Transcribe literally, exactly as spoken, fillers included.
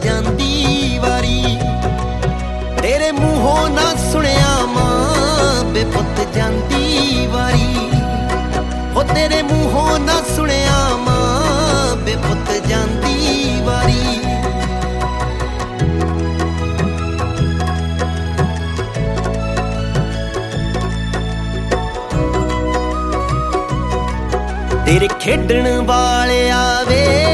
ਜਾਂਦੀ ਵਾਰੀ। ਤੇਰੇ ਮੂੰਹੋਂ ਨਾ ਸੁਣਿਆ ਮਾਂ ਬੇ ਪੁੱਤ ਜਾਂਦੀ ਵਾਰੀ। ਹੋ ਤੇਰੇ ਮੂੰਹੋਂ ਨਾ ਸੁਣਿਆ ਮਾਂ ਬੇ ਪੁੱਤ ਜਾਂਦੀ ਵਾਰੀ। ਤੇਰੇ ਖੇਡਣ ਵਾਲਿਆ ਵੇ